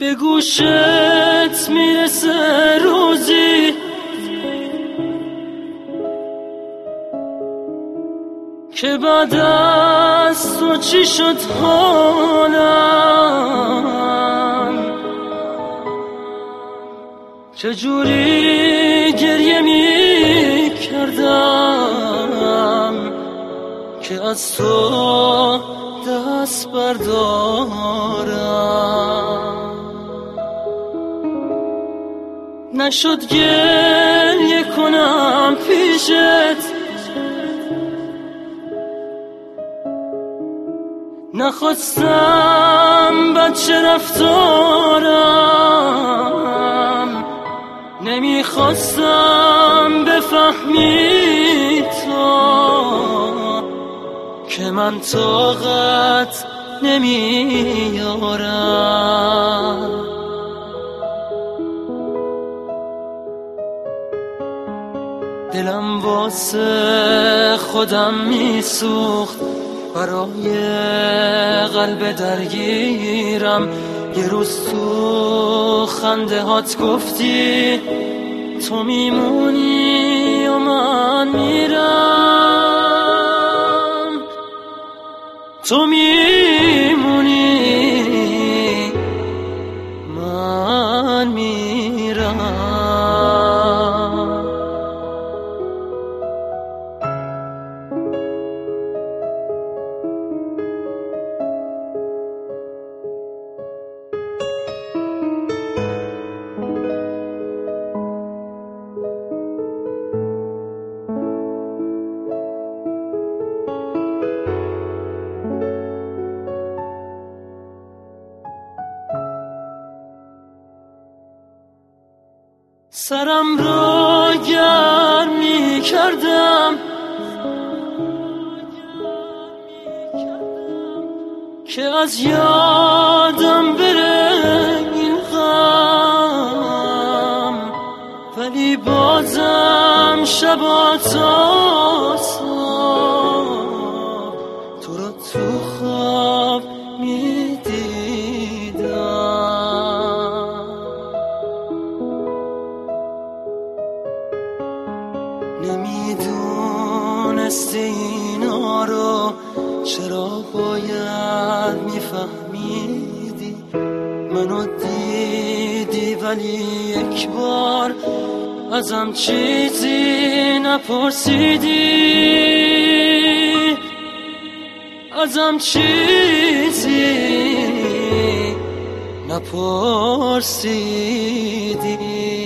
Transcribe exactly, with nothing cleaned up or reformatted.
به گوشت میرسه روزی که بعد از تو چی شد حالم، چجوری گریه می کردم که از تو دست بردارم. نشد گریه کنم پیشت، نخواستم بچه رفتارم، نمیخواستم بفهمی تو که من طاقت نمیارم. دلم واسه خودم میسوخت، برای قلب درگیرم. یه روز تو خنده هات گفتی تو میمونی و من میرم، تو میمونی من میرم. سرم رو گرم می کردم که از یادم بره این غم، ولی بازم شبا تا صبح تو رو تو خواب می نمیدونستی اینا رو، چرا باید میفهمیدی؟ منو دیدی ولی یک بار ازم چیزی نپرسیدی، ازم چیزی نپرسیدی.